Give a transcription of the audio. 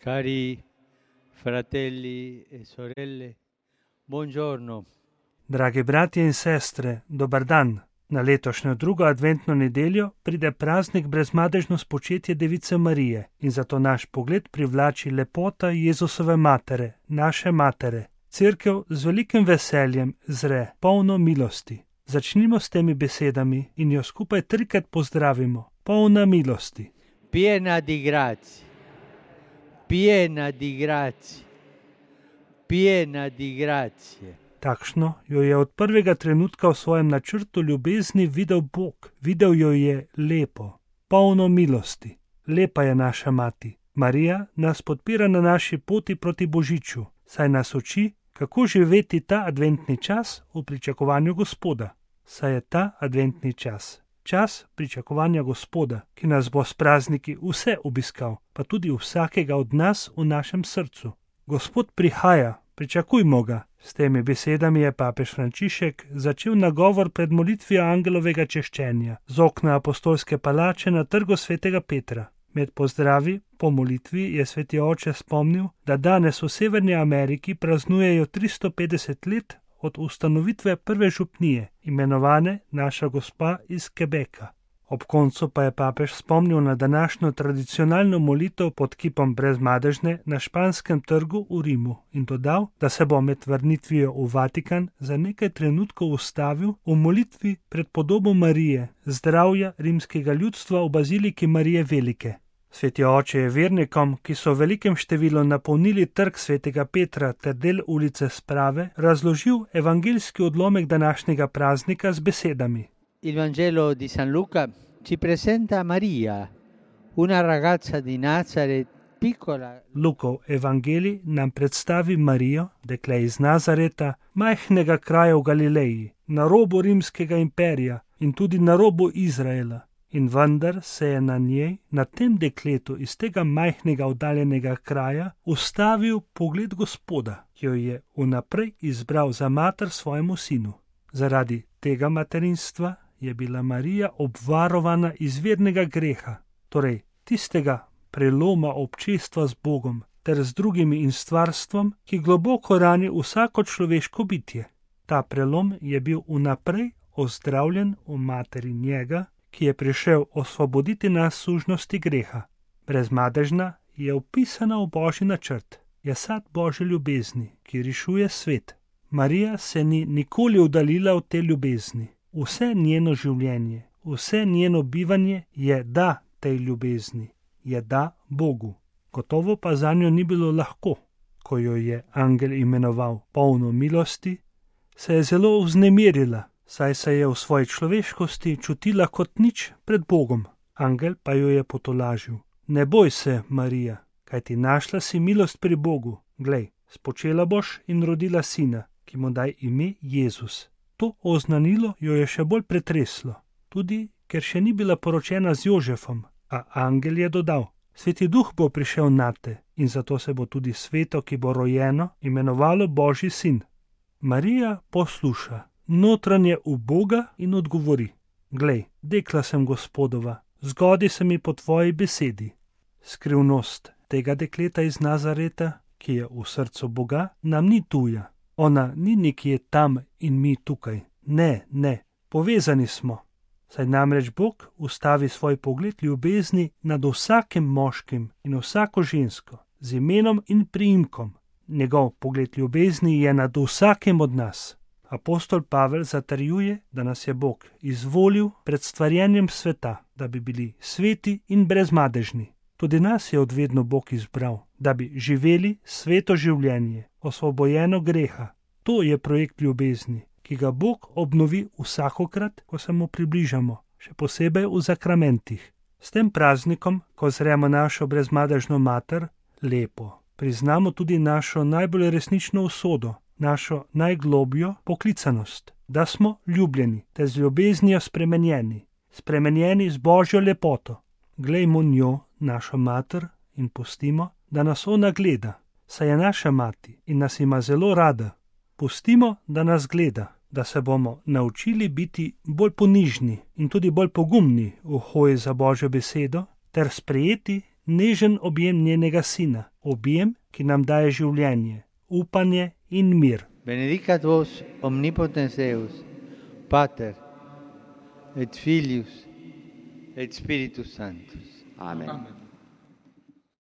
Cari fratelli e sorelle, buongiorno. Dragi bratje in sestre, dober dan. Na letošnjo drugo adventno nedeljo pride praznik brezmadežno spočetje Device Marije in zato naš pogled privlači lepota Jezusove matere, naše matere. Cerkev z velikim veseljem zre polno milosti. Začnimo s temi besedami in jo skupaj trikrat pozdravimo. Polna milosti. Piena di grazie, piena di grazie, piena di grazie. Takšno jo je od prvega trenutka v svojem načrtu ljubezni videl Bog. Videl jo je lepo, polno milosti. Lepa je naša mati. Marija nas podpira na naši poti proti Božiču, saj nas uči, kako živeti ta adventni čas v pričakovanju Gospoda. Saj je ta adventni čas pričakovanja Gospoda, ki nas bo s prazniki vse obiskal, pa tudi vsakega od nas v našem srcu. Gospod prihaja, pričakujmo ga. S temi besedami je papež Frančišek začel nagovor pred molitvijo angelovega češčenja z okna apostolske palače na trgu svetega Petra. Med pozdravi po molitvi je sveti oče spomnil, da danes v Severni Ameriki praznujejo 350 let od ustanovitve prve župnije, imenovane Naša Gospa iz Quebeca. Ob koncu pa je papež spomnil na današnjo tradicionalno molitev pod kipom Brezmadežne na Španskem trgu v Rimu in dodal, da se bo med vrnitvijo v Vatikan za nekaj trenutkov ustavil v molitvi pred podobo Marije, zdravja rimskega ljudstva v baziliki Marije Velike. Sveti oče je vernikom, ki so v velikem številu napolnili trg svetega Petra ter del ulice Sprave, razložil evangeljski odlomek današnjega praznika z besedami. Il Vangelo di San Luca ci presenta Maria, una ragazza di Nazaret, piccola. Lukov evangelij nam predstavi Marijo, dekle iz Nazareta, majhnega kraja v Galileji, na robu rimskega imperija in tudi na robu Izraela. In vendar se je na njej, na tem dekletu iz tega majhnega oddaljenega kraja, ustavil pogled Gospoda, ki jo je vnaprej izbral za mater svojemu sinu. Zaradi tega materinstva je bila Marija obvarovana izvirnega greha, torej tistega preloma občestva z Bogom ter z drugimi in stvarstvom, ki globoko rani vsako človeško bitje. Ta prelom je bil vnaprej ozdravljen v materi njega, ki je prišel osvoboditi nas sužnosti greha. Brezmadežna je vpisana v Božji načrt, je sad Božje ljubezni, ki rešuje svet. Marija se ni nikoli oddaljila od te ljubezni. Vse njeno življenje, vse njeno bivanje je da tej ljubezni, je da Bogu. Gotovo pa zanjo ni bilo lahko. Ko jo je angel imenoval polno milosti, se je zelo vznemirila, saj se je v svoji človeškosti čutila kot nič pred Bogom. Angel pa jo je potolažil. Ne boj se, Marija, kajti našla si milost pri Bogu. Glej, spočela boš in rodila sina, ki mu daj ime Jezus. To oznanilo jo je še bolj pretreslo, tudi ker še ni bila poročena z Jožefom, a angel je dodal, Sveti Duh bo prišel nate in zato se bo tudi sveto, ki bo rojeno, imenovalo Božji sin. Marija posluša, notranje v Boga in odgovori, glej, dekla sem Gospodova, zgodi se mi po tvoji besedi. Skrivnost tega dekleta iz Nazareta, ki je v srcu Boga, nam ni tuja. Ona ni nekje tam in mi tukaj. Ne, povezani smo. Saj namreč Bog ustavi svoj pogled ljubezni nad vsakim moškim in vsako žensko, z imenom in priimkom. Njegov pogled ljubezni je nad vsakim od nas. Apostol Pavel zatrjuje, da nas je Bog izvolil pred stvarjenjem sveta, da bi bili sveti in brezmadežni. Tudi nas je odvedno Bog izbral, da bi živeli sveto življenje, osvobojeno greha. To je projekt ljubezni, ki ga Bog obnovi vsakokrat, ko se mu približamo, še posebej v zakramentih. S tem praznikom, ko zremo našo brezmadežno mater, lepo priznamo tudi našo najbolj resnično usodo, našo najglobljo poklicanost, da smo ljubljeni, te z ljubeznijo spremenjeni z Božjo lepoto. Glejmo njo, našo mater, in pustimo, da nas ona gleda, saj je naša mati in nas ima zelo rada. Pustimo, da nas gleda, da se bomo naučili biti bolj ponižni in tudi bolj pogumni v hoji za Božjo besedo ter sprejeti nežen objem njenega sina, objem, ki nam daje življenje, upanje in mir. Benedicat vos omnipotens Deus, Pater et Filius et Spiritus Sanctus. Amen.